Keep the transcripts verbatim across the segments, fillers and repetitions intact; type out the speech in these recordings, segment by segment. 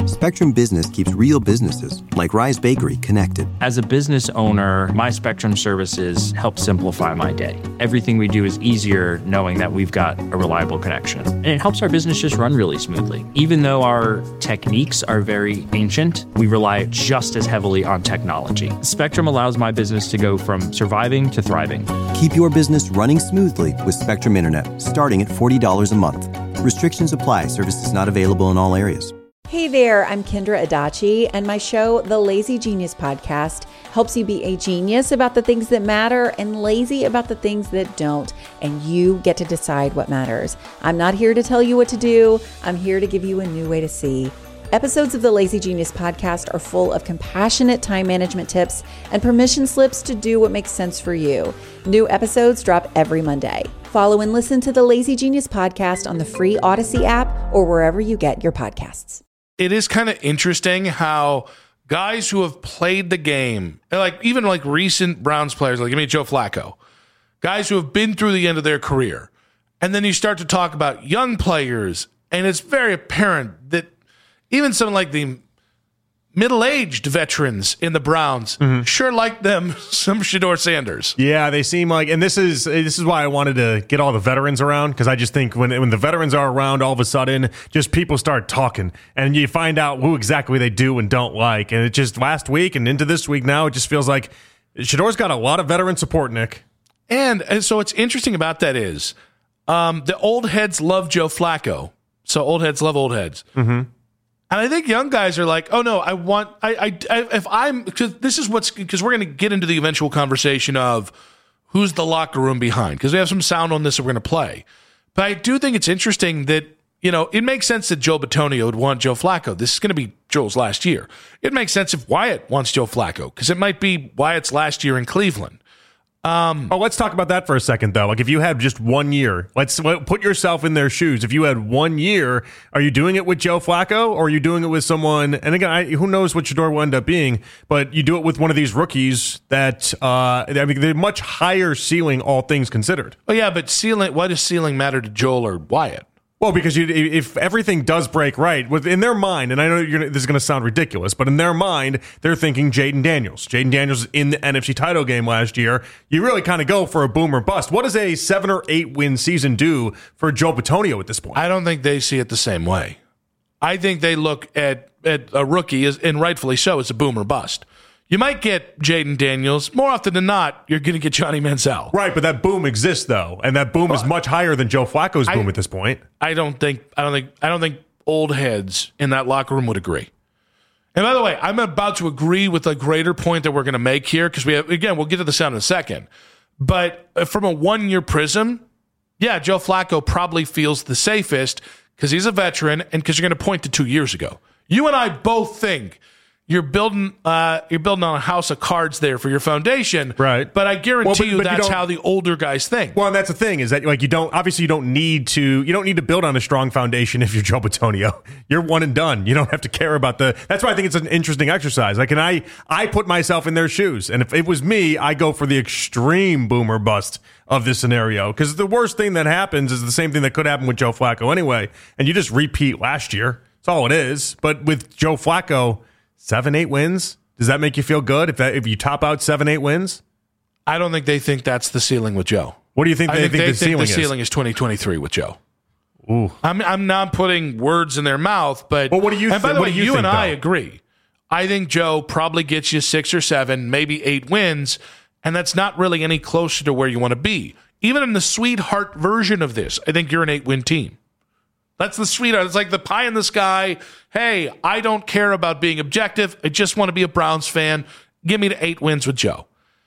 Spectrum Business keeps real businesses, like Rise Bakery, connected. As a business owner, my Spectrum services help simplify my day. Everything we do is easier knowing that we've got a reliable connection. And it helps our business just run really smoothly. Even though our techniques are very ancient, we rely just as heavily on technology. Spectrum allows my business to go from surviving to thriving. Keep your business running smoothly with Spectrum Internet, starting at forty dollars a month. Restrictions apply. Services not available in all areas. Hey there, I'm Kendra Adachi, and my show, The Lazy Genius Podcast, helps you be a genius about the things that matter and lazy about the things that don't, and you get to decide what matters. I'm not here to tell you what to do. I'm here to give you a new way to see. Episodes of the Lazy Genius Podcast are full of compassionate time management tips and permission slips to do what makes sense for you. New episodes drop every Monday. Follow and listen to the Lazy Genius Podcast on the free Odyssey app or wherever you get your podcasts. It is kind of interesting how guys who have played the game, like even like recent Browns players, like I mean Joe Flacco, guys who have been through the end of their career, and then you start to talk about young players, and it's very apparent that even some like the middle-aged veterans in the Browns mm-hmm. sure like them some Shedeur Sanders. Yeah, they seem like, and this is this is why I wanted to get all the veterans around, because I just think when when the veterans are around, all of a sudden, just people start talking, and you find out who exactly they do and don't like. And it just last week and into this week now, it just feels like Shedeur's got a lot of veteran support, Nick. And, and so what's interesting about that is um, the old heads love Joe Flacco. So old heads love old heads. Mm-hmm. And I think young guys are like, oh no, I want, I, I, I if I'm, because this is what's, because we're going to get into the eventual conversation of who's the locker room behind, because we have some sound on this that we're going to play. But I do think it's interesting that, you know, it makes sense that Joe Bitonio would want Joe Flacco. This is going to be Joel's last year. It makes sense if Wyatt wants Joe Flacco, because it might be Wyatt's last year in Cleveland. Um, oh, let's talk about that for a second, though. Like, if you had just one year, let's put yourself in their shoes. If you had one year, are you doing it with Joe Flacco, or are you doing it with someone? And again, I, who knows what Shedeur will end up being? But you do it with one of these rookies that uh, I mean, they're much higher ceiling, all things considered. Oh yeah, but ceiling. Why does ceiling matter to Joel or Wyatt? Well, because you, if everything does break right, in their mind, and I know you're gonna, this is going to sound ridiculous, but in their mind, they're thinking Jayden Daniels. Jayden Daniels in the N F C title game last year. You really kind of go for a boom or bust. What does a seven or eight win season do for Joe Bitonio at this point? I don't think they see it the same way. I think they look at, at a rookie, as, and rightfully so, as a boom or bust. You might get Jayden Daniels. More often than not, you're going to get Johnny Manziel. Right, but that boom exists though, and that boom but, is much higher than Joe Flacco's boom I, at this point. I don't think. I don't think. I don't think old heads in that locker room would agree. And by the way, I'm about to agree with a greater point that we're going to make here, because we have, again, we'll get to the sound in a second. But from a one-year prism, yeah, Joe Flacco probably feels the safest because he's a veteran and because you're going to point to two years ago. You and I both think. You're building, uh, you're building on a house of cards there for your foundation, right? But I guarantee well, but, you but that's you how the older guys think. Well, and that's the thing is that like you don't obviously you don't need to you don't need to build on a strong foundation if you're Joe Bitonio. You're one and done. You don't have to care about the. That's why I think it's an interesting exercise. Like, and I I put myself in their shoes, and if it was me, I go for the extreme boom or bust of this scenario, because the worst thing that happens is the same thing that could happen with Joe Flacco anyway, and you just repeat last year. That's all it is. But with Joe Flacco. Seven, eight wins? Does that make you feel good if that if you top out seven, eight wins? I don't think they think that's the ceiling with Joe. What do you think I they think, think, they the, think ceiling the is? ceiling is twenty twenty-three with Joe. Ooh. I'm I'm not putting words in their mouth, but well, what do you? And by th- the what way, do you, you think, and I though? agree. I think Joe probably gets you six or seven, maybe eight wins, and that's not really any closer to where you want to be. Even in the sweetheart version of this, I think you're an eight-win team. That's the sweetheart. It's like the pie in the sky. Hey, I don't care about being objective. I just want to be a Browns fan. Give me the eight wins with Joe.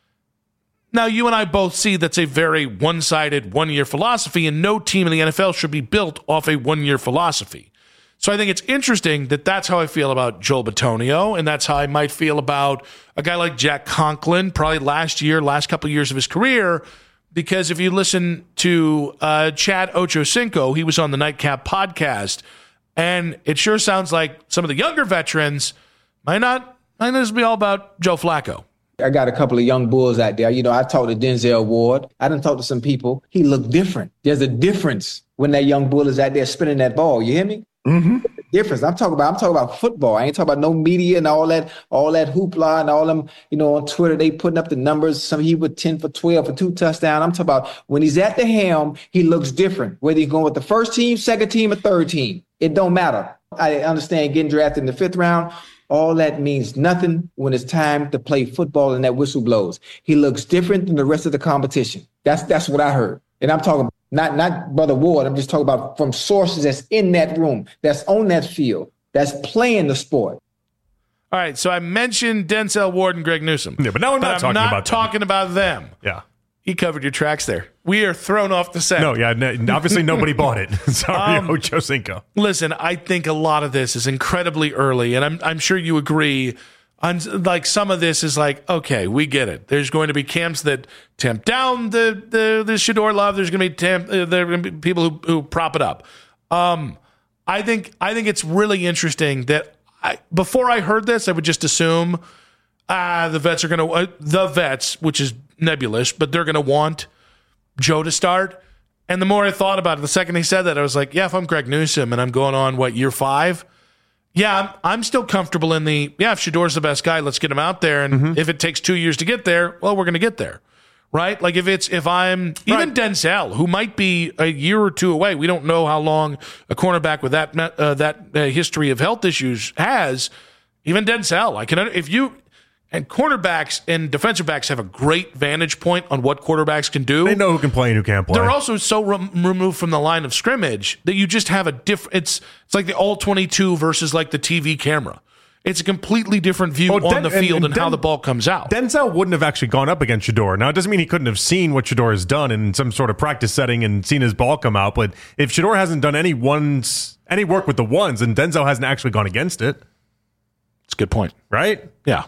Now, you and I both see that's a very one-sided, one-year philosophy, and no team in the N F L should be built off a one-year philosophy. So I think it's interesting that that's how I feel about Joel Bitonio, and that's how I might feel about a guy like Jack Conklin, probably last year, last couple of years of his career. Because if you listen to uh, Chad Ochocinco, he was on the Nightcap podcast, and it sure sounds like some of the younger veterans might not, might not just be all about Joe Flacco. I got a couple of young bulls out there. You know, I talked to Denzel Ward. I done talked to some people. He looked different. There's a difference when that young bull is out there spinning that ball. You hear me? Mm-hmm. Difference. I'm talking about. I'm talking about football. I ain't talking about no media and all that, all that hoopla and all them. You know, on Twitter they putting up the numbers. Some he with ten for twelve for two touchdowns. I'm talking about when he's at the helm, he looks different. Whether he's going with the first team, second team, or third team, it don't matter. I understand getting drafted in the fifth round. All that means nothing when it's time to play football and that whistle blows. He looks different than the rest of the competition. That's that's what I heard. And I'm talking not not Brother Ward. I'm just talking about from sources that's in that room, that's on that field, that's playing the sport. All right, so I mentioned Denzel Ward and Greg Newsome. Yeah, but now I'm not but talking I'm not about talking them. about them. Yeah. You covered your tracks there. We are thrown off the set. No, yeah, n- obviously nobody bought it. Sorry, Um, Ocho Cinco. Listen, I think a lot of this is incredibly early, and I'm I'm sure you agree. On, like some of this is like, okay, we get it. There's going to be camps that tamp down the the, the Shedeur love. There's going to be tamp, uh, there are going to be people who, who prop it up. Um, I think I think it's really interesting that I, before I heard this, I would just assume ah the vets are going to uh, the vets, which is nebulous, but they're going to want Joe to start. And the more I thought about it, the second he said that, I was like, yeah, if I'm Greg Newsome and I'm going on what year five. Yeah, I'm, I'm still comfortable in the, yeah, if Shedeur's the best guy, let's get him out there. And mm-hmm. if it takes two years to get there, well, we're going to get there, right? Like if it's, if I'm, even right. Denzel, who might be a year or two away, we don't know how long a cornerback with that uh, that uh, history of health issues has, even Denzel, I can, if you, and cornerbacks and defensive backs have a great vantage point on what quarterbacks can do. They know who can play and who can't play. They're also so re- removed from the line of scrimmage that you just have a different. It's it's like the all twenty-two versus like the T V camera. It's a completely different view oh, Den- on the field and, and, and Den- how the ball comes out. Denzel wouldn't have actually gone up against Shedeur. Now, it doesn't mean he couldn't have seen what Shedeur has done in some sort of practice setting and seen his ball come out. But if Shedeur hasn't done any ones, any work with the ones, and Denzel hasn't actually gone against it, it's a good point, right? Yeah.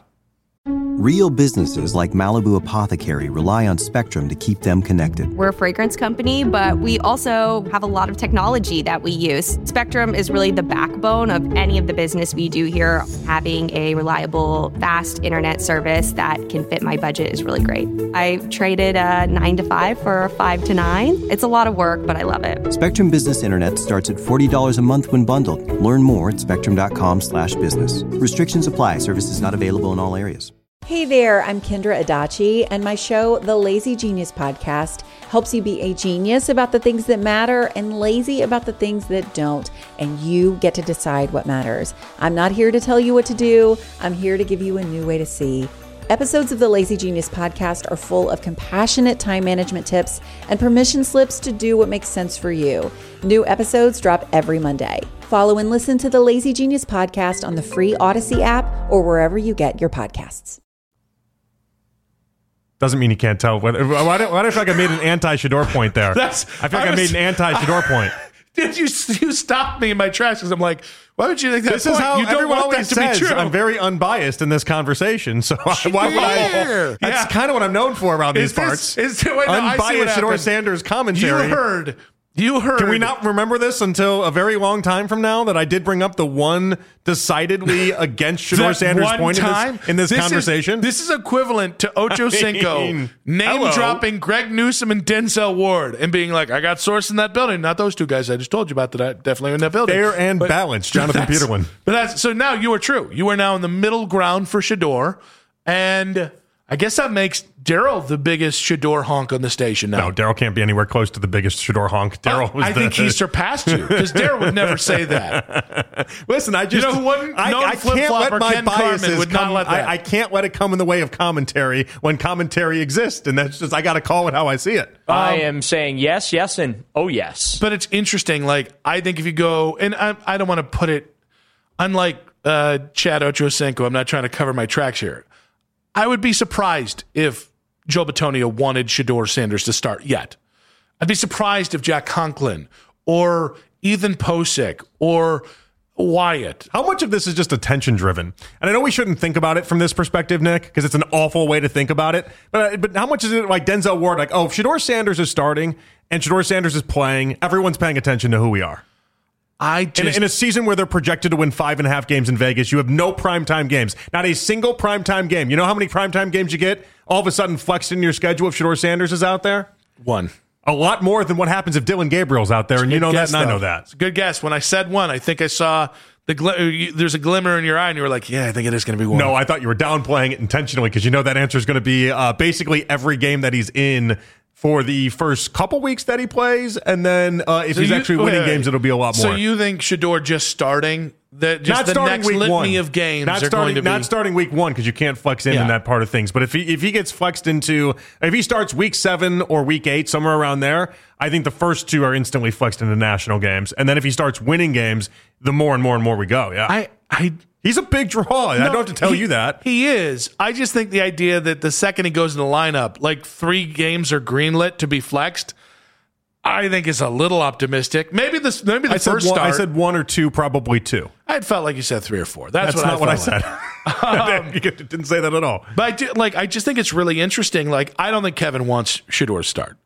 Real businesses like Malibu Apothecary rely on Spectrum to keep them connected. We're a fragrance company, but we also have a lot of technology that we use. Spectrum is really the backbone of any of the business we do here. Having a reliable, fast internet service that can fit my budget is really great. I traded a nine to five for a five to nine. It's a lot of work, but I love it. Spectrum Business Internet starts at forty dollars a month when bundled. Learn more at spectrum.com slash business. Restrictions apply. Services not available in all areas. Hey there, I'm Kendra Adachi, and my show, The Lazy Genius Podcast, helps you be a genius about the things that matter and lazy about the things that don't, and you get to decide what matters. I'm not here to tell you what to do. I'm here to give you a new way to see. Episodes of the Lazy Genius Podcast are full of compassionate time management tips and permission slips to do what makes sense for you. New episodes drop every Monday. Follow and listen to the Lazy Genius Podcast on the free Odyssey app or wherever you get your podcasts. Doesn't mean you can't tell. Whether, why, do, why do I feel like I made an anti-Shedeur point there? That's, I feel like I, was, I made an anti-Shedeur point. Did you you stopped me in my tracks because I'm like, why would you think that? This point? is how you don't everyone want always that to says. be true. I'm very unbiased in this conversation, so why would I? That's yeah. kind of what I'm known for around is these this, parts. Is, wait, no, unbiased Shedeur Sanders commentary. You heard. You heard. Can we not remember this until a very long time from now that I did bring up the one decidedly against Shedeur Sanders point in this, in this, this conversation? Is, this is equivalent to Ocho Cinco I mean, name hello. dropping Greg Newsome and Denzel Ward and being like, I got source in that building. Not those two guys I just told you about that I definitely in that building. Fair and but balanced, Jonathan Peterlin. But that's so now you are true. You are now in the middle ground for Shedeur, and I guess that makes Daryl the biggest Shedeur honk on the station now. No, Daryl can't be anywhere close to the biggest Shedeur honk. Daryl was I the, think he surpassed you because Daryl would never say that. Listen, I just you know who wouldn't? I, I can't let my Ken biases would come. Not let that. I, I can't let it come in the way of commentary when commentary exists, and that's just I got to call it how I see it. Um, I am saying yes, yes, and oh yes. But it's interesting. Like I think if you go, and I, I don't want to put it, unlike uh, Chad Ochocinco, I'm not trying to cover my tracks here. I would be surprised if Joe Bitonio wanted Shedeur Sanders to start yet. I'd be surprised if Jack Conklin or Ethan Posick or Wyatt. How much of this is just attention driven? And I know we shouldn't think about it from this perspective, Nick, because it's an awful way to think about it. But but how much is it like Denzel Ward? Like, oh, if Shedeur Sanders is starting and Shedeur Sanders is playing, everyone's paying attention to who we are. I just, in, in a season where they're projected to win five and a half games in Vegas, you have no primetime games. Not a single primetime game. You know how many primetime games you get all of a sudden flexed in your schedule if Shedeur Sanders is out there? One. A lot more than what happens if Dylan Gabriel's out there, and you know guess, that, and though. I know that. It's a good guess. When I said one, I think I saw the gl- there's a glimmer in your eye, and you were like, yeah, I think it is going to be one. No, I thought you were downplaying it intentionally because you know that answer is going to be uh, basically every game that he's in for the first couple weeks that he plays, and then uh, if So he's you- actually winning wait, wait. games, it'll be a lot more. So you think Shedeur just starting, that just not the starting next week litany one. of games not are starting, going to be... not starting week one because you can't flex in Yeah. in that part of things. But if he if he gets flexed into if he starts week seven or week eight somewhere around there, I think the first two are instantly flexed into national games, and then if he starts winning games, the more and more and more we go. Yeah, I, I, he's a big draw. I no, don't have to tell he- you that. He is. I just think the idea that the second he goes in the lineup, like three games are greenlit to be flexed, I think is a little optimistic. Maybe this, maybe the I said, first one, start. I said one or two, probably two. I felt like you said three or four. That's, That's what not I what I felt said. like. You didn't say that at all. But I do, like, I just think it's really interesting. Like, I don't think Kevin wants Shedeur to start.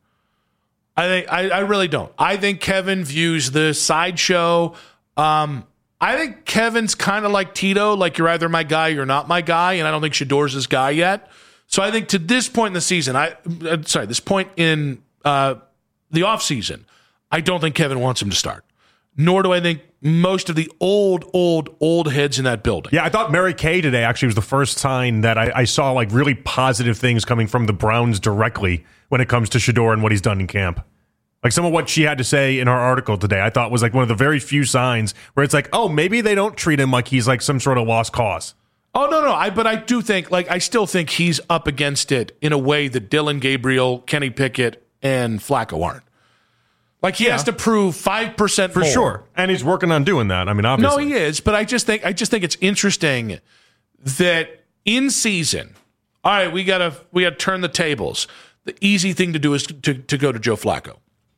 I think I, I really don't. I think Kevin views the sideshow. Um, I think Kevin's kind of like Tito, like you're either my guy or you're not my guy, and I don't think Shedeur's his guy yet. So I think to this point in the season, I uh, sorry, this point in uh, the offseason, I don't think Kevin wants him to start. Nor do I think most of the old, old, old heads in that building. Yeah, I thought Mary Kay today actually was the first time that I, I saw like really positive things coming from the Browns directly when it comes to Shedeur and what he's done in camp. Like some of what she had to say in her article today, I thought was like one of the very few signs where it's like, oh, maybe they don't treat him like he's like some sort of lost cause. Oh, no, no. I But I do think, like, I still think he's up against it in a way that Dylan Gabriel, Kenny Pickett, and Flacco aren't. Like, he Yeah. has to prove five percent For more. sure. And he's working on doing that. I mean, No, obviously. he is. But I just think I just think it's interesting that in season, all right, we gotta we gotta turn the tables. The easy thing to do is to, to go to Joe Flacco.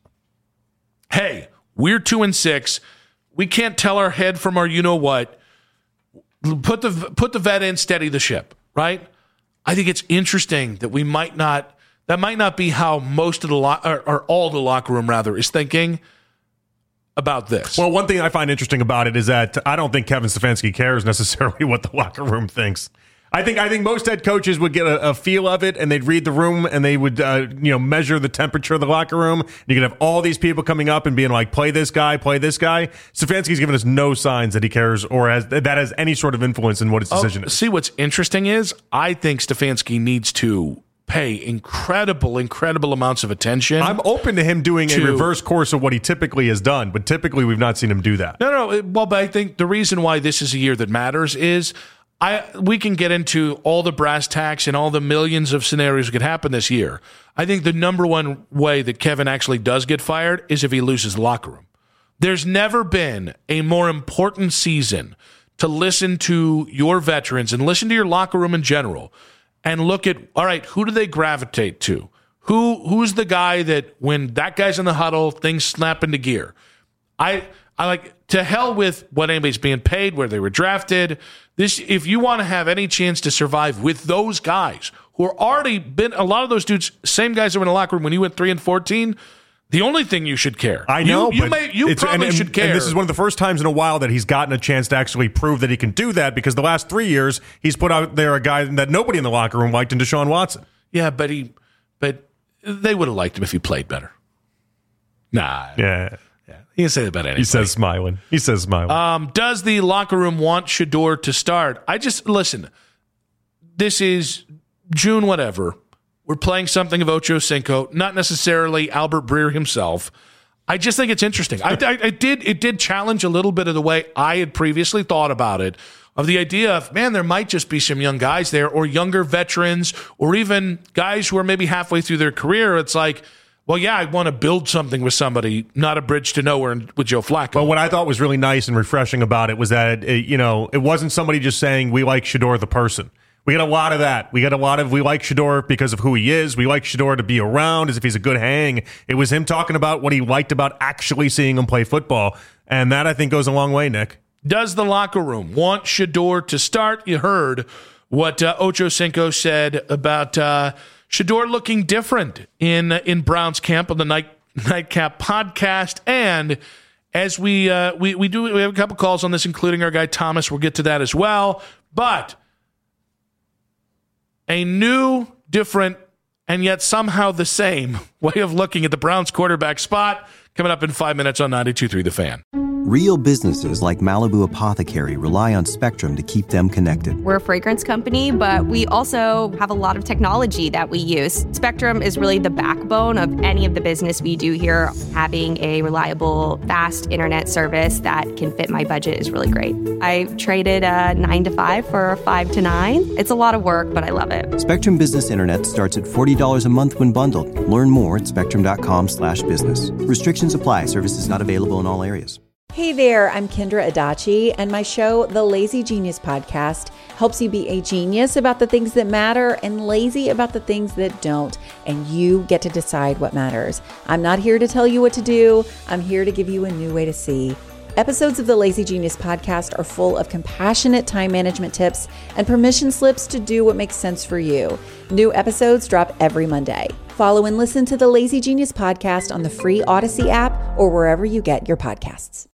Hey, we're two and six. We can't tell our head from our you know what. Put the put the vet in, steady the ship, right? I think it's interesting that we might not. That might not be how most of the lo- or, or all the locker room rather is thinking about this. Well, one thing I find interesting about it is that I don't think Kevin Stefanski cares necessarily what the locker room thinks. I think I think most head coaches would get a, a feel of it, and they'd read the room, and they would uh, you know measure the temperature of the locker room. And you could have all these people coming up and being like, "Play this guy, play this guy." Stefanski's given us no signs that he cares or has that has any sort of influence in what his decision oh, is. See, what's interesting is I think Stefanski needs to pay incredible, incredible amounts of attention. I'm open to him doing to- a reverse course of what he typically has done, but typically we've not seen him do that. No, no. it- Well, but I think the reason why this is a year that matters is I we can get into all the brass tacks and all the millions of scenarios that could happen this year. I think the number one way that Kevin actually does get fired is if he loses the locker room. There's never been a more important season to listen to your veterans and listen to your locker room in general and look at, all right, who do they gravitate to? Who Who's the guy that when that guy's in the huddle, things snap into gear? I I like to hell with what anybody's being paid, where they were drafted. This, if you want to have any chance to survive with those guys who are already been, a lot of those dudes, same guys that were in the locker room when you went three and fourteen. The only thing you should care. I know, you, you, but may, you it's- probably and, and, should care. And this is one of the first times in a while that he's gotten a chance to actually prove that he can do that, because the last three years he's put out there a guy that nobody in the locker room liked in Deshaun Watson. Yeah, but he, but they would have liked him if he played better. Nah, Yeah. yeah, he can say that about anything. He says smiling. He says smiling. Um, does the locker room want Shedeur to start? I just listen. This is June, whatever. We're playing something of Ocho Cinco, not necessarily Albert Breer himself. I just think it's interesting. I, I, I did it did challenge a little bit of the way I had previously thought about it, of the idea of, man, there might just be some young guys there, or younger veterans, or even guys who are maybe halfway through their career. It's like, well, yeah, I want to build something with somebody, not a bridge to nowhere with Joe Flacco. But what I thought was really nice and refreshing about it was that, it, you know, it wasn't somebody just saying, we like Shedeur the person. We got a lot of that. We got a lot of, we like Shedeur because of who he is. We like Shedeur to be around as if he's a good hang. It was him talking about what he liked about actually seeing him play football. And that, I think, goes a long way, Nick. Does the locker room want Shedeur to start? You heard what uh, Ocho Cinco said about uh, Shedeur looking different in in Browns camp on the night Nightcap podcast. And as we uh, we we do, we have a couple calls on this, including our guy Thomas. We'll get to that as well. But a new, different, and yet somehow the same way of looking at the Browns quarterback spot. Coming up in five minutes on ninety-two point three The Fan. Real businesses like Malibu Apothecary rely on Spectrum to keep them connected. We're a fragrance company, but we also have a lot of technology that we use. Spectrum is really the backbone of any of the business we do here. Having a reliable, fast internet service that can fit my budget is really great. I traded a nine to five for a five to nine. It's a lot of work, but I love it. Spectrum Business Internet starts at forty dollars a month when bundled. Learn more at spectrum.com slash business. Restrictions apply. Services not available in all areas. Hey there, I'm Kendra Adachi, and my show, The Lazy Genius Podcast, helps you be a genius about the things that matter and lazy about the things that don't, and you get to decide what matters. I'm not here to tell you what to do. I'm here to give you a new way to see. Episodes of the Lazy Genius Podcast are full of compassionate time management tips and permission slips to do what makes sense for you. New episodes drop every Monday. Follow and listen to the Lazy Genius Podcast on the free Odyssey app or wherever you get your podcasts.